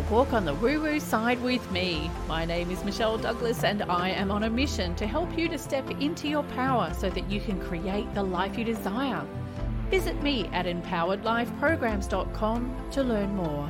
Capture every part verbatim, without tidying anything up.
walk on the woo-woo side with me. My name is Michelle Douglas and I am on a mission to help you to step into your power so that you can create the life you desire. Visit me at empowered life programs dot com to learn more.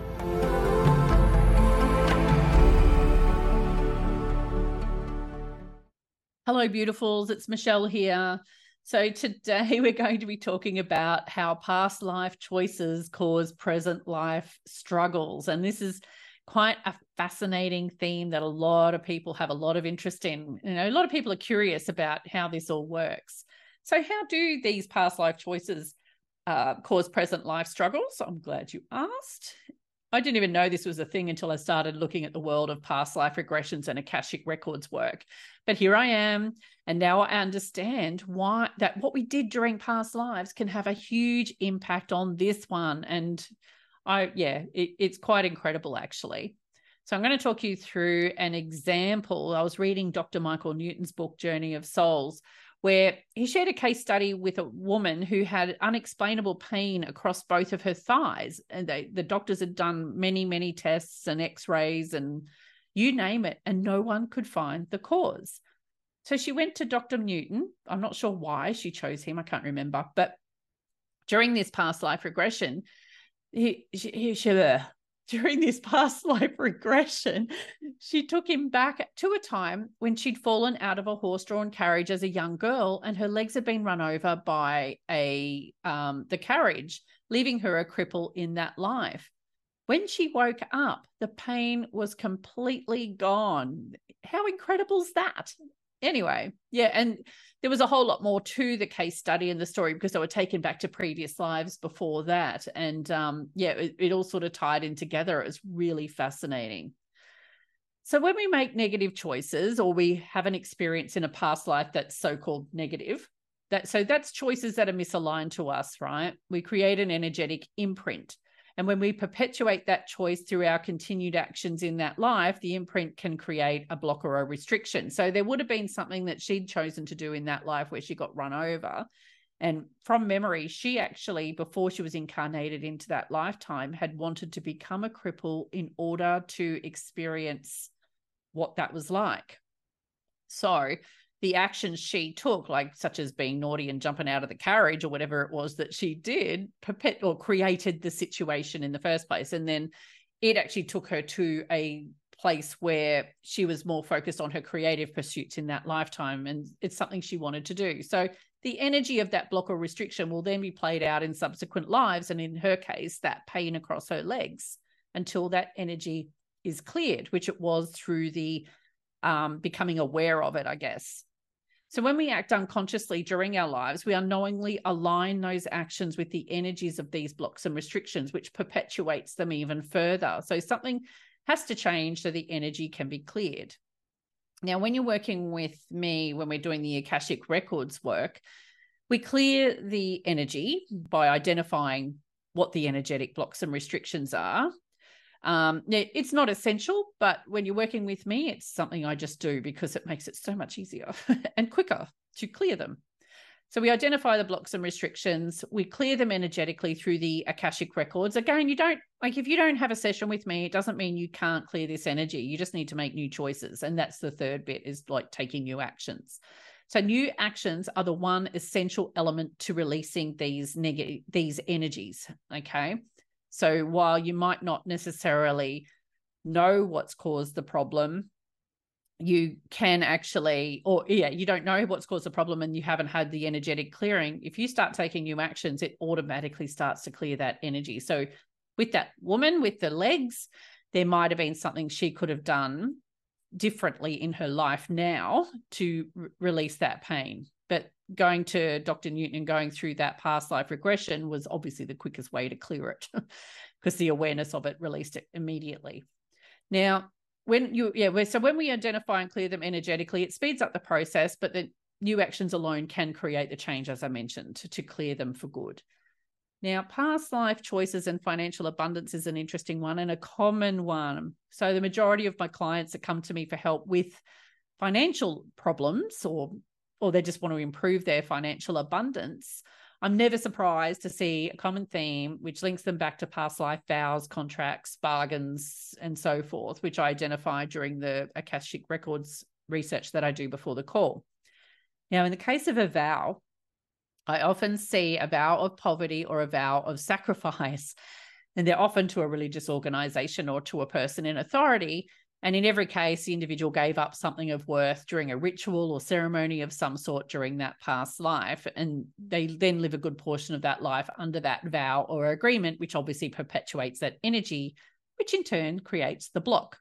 Hello, beautifuls. It's Michelle here. So today we're going to be talking about how past life choices cause present life struggles. And this is quite a fascinating theme that a lot of people have a lot of interest in. You know, a lot of people are curious about how this all works. So how do these past life choices uh, cause present life struggles? I'm glad you asked. I didn't even know this was a thing until I started looking at the world of past life regressions and Akashic Records work. But here I am, and now I understand why that what we did during past lives can have a huge impact on this one. And I, yeah, it, it's quite incredible, actually. So I'm going to talk you through an example. I was reading Doctor Michael Newton's book, Journey of Souls, where he shared a case study with a woman who had unexplainable pain across both of her thighs. And they, the doctors had done many, many tests and x-rays and you name it, and no one could find the cause. So she went to Doctor Newton. I'm not sure why she chose him. I can't remember. But during this past life regression, he, she, he, she, uh, during this past life regression, she took him back to a time when she'd fallen out of a horse-drawn carriage as a young girl and her legs had been run over by a um, the carriage, leaving her a cripple in that life. When she woke up, the pain was completely gone. How incredible is that? Anyway, yeah, and there was a whole lot more to the case study and the story because they were taken back to previous lives before that. And um, yeah, it, it all sort of tied in together. It was really fascinating. So when we make negative choices or we have an experience in a past life that's so-called negative, that so that's choices that are misaligned to us, right? We create an energetic imprint. And when we perpetuate that choice through our continued actions in that life, the imprint can create a block or a restriction. So there would have been something that she'd chosen to do in that life where she got run over. And from memory, she actually, before she was incarnated into that lifetime, had wanted to become a cripple in order to experience what that was like. So the actions she took, like such as being naughty and jumping out of the carriage or whatever it was that she did, perpet or created the situation in the first place. And then it actually took her to a place where she was more focused on her creative pursuits in that lifetime. And it's something she wanted to do. So the energy of that block or restriction will then be played out in subsequent lives. And in her case, that pain across her legs until that energy is cleared, which it was through the um, becoming aware of it, I guess. So when we act unconsciously during our lives, we unknowingly align those actions with the energies of these blocks and restrictions, which perpetuates them even further. So something has to change so the energy can be cleared. Now, when you're working with me, when we're doing the Akashic Records work, we clear the energy by identifying what the energetic blocks and restrictions are. Um, it's not essential, but when you're working with me, it's something I just do because it makes it so much easier and quicker to clear them. So we identify the blocks and restrictions. We clear them energetically through the Akashic Records. Again, you don't, like if you don't have a session with me, it doesn't mean you can't clear this energy. You just need to make new choices. And that's the third bit, is like taking new actions. So new actions are the one essential element to releasing these negative, these energies, okay? So while you might not necessarily know what's caused the problem, you can actually, or yeah, you don't know what's caused the problem and you haven't had the energetic clearing. If you start taking new actions, it automatically starts to clear that energy. So with that woman with the legs, there might have been something she could have done differently in her life now to re- release that pain. But going to Doctor Newton and going through that past life regression was obviously the quickest way to clear it because the awareness of it released it immediately. Now, when you, yeah, so when we identify and clear them energetically, it speeds up the process, but the new actions alone can create the change, as I mentioned, to, to clear them for good. Now, past life choices and financial abundance is an interesting one and a common one. So the majority of my clients that come to me for help with financial problems or or they just want to improve their financial abundance, I'm never surprised to see a common theme which links them back to past life vows, contracts, bargains, and so forth, which I identified during the Akashic Records research that I do before the call. Now, in the case of a vow, I often see a vow of poverty or a vow of sacrifice, and they're often to a religious organization or to a person in authority. And in every case, the individual gave up something of worth during a ritual or ceremony of some sort during that past life, and they then live a good portion of that life under that vow or agreement, which obviously perpetuates that energy, which in turn creates the block.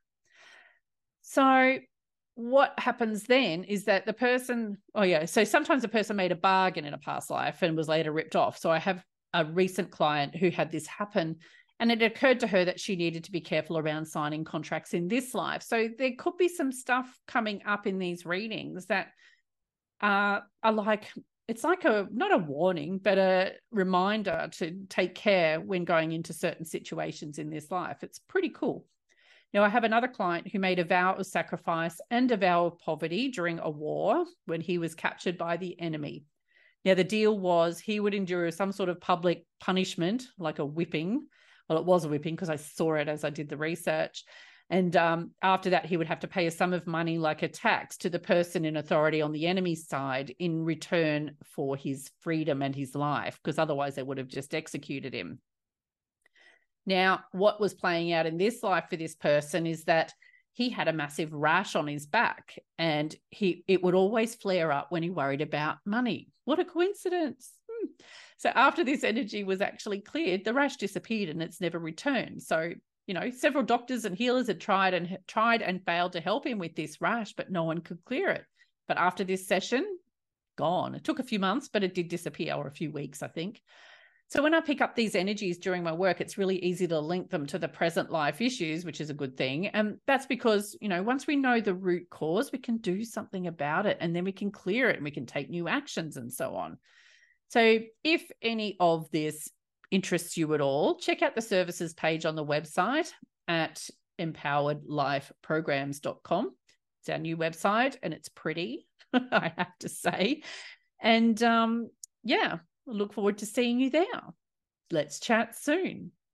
So what happens then is that the person, oh yeah, so sometimes a person made a bargain in a past life and was later ripped off. So I have a recent client who had this happen, and it occurred to her that she needed to be careful around signing contracts in this life. So there could be some stuff coming up in these readings that uh, are like, it's like a, not a warning, but a reminder to take care when going into certain situations in this life. It's pretty cool. Now, I have another client who made a vow of sacrifice and a vow of poverty during a war when he was captured by the enemy. Now, the deal was he would endure some sort of public punishment, like a whipping. Well, it was a whipping because I saw it as I did the research. And um, after that, he would have to pay a sum of money, like a tax, to the person in authority on the enemy's side in return for his freedom and his life, because otherwise they would have just executed him. Now, what was playing out in this life for this person is that he had a massive rash on his back, and he it would always flare up when he worried about money. What a coincidence. Hmm. So after this energy was actually cleared, the rash disappeared and it's never returned. So, you know, several doctors and healers had tried and tried and failed to help him with this rash, but no one could clear it. But after this session, gone. It took a few months, but it did disappear, or a few weeks, I think. So when I pick up these energies during my work, it's really easy to link them to the present life issues, which is a good thing. And that's because, you know, once we know the root cause, we can do something about it, and then we can clear it and we can take new actions and so on. So if any of this interests you at all, check out the services page on the website at empowered life programs dot com. It's our new website and it's pretty, I have to say. And um, yeah, I look forward to seeing you there. Let's chat soon.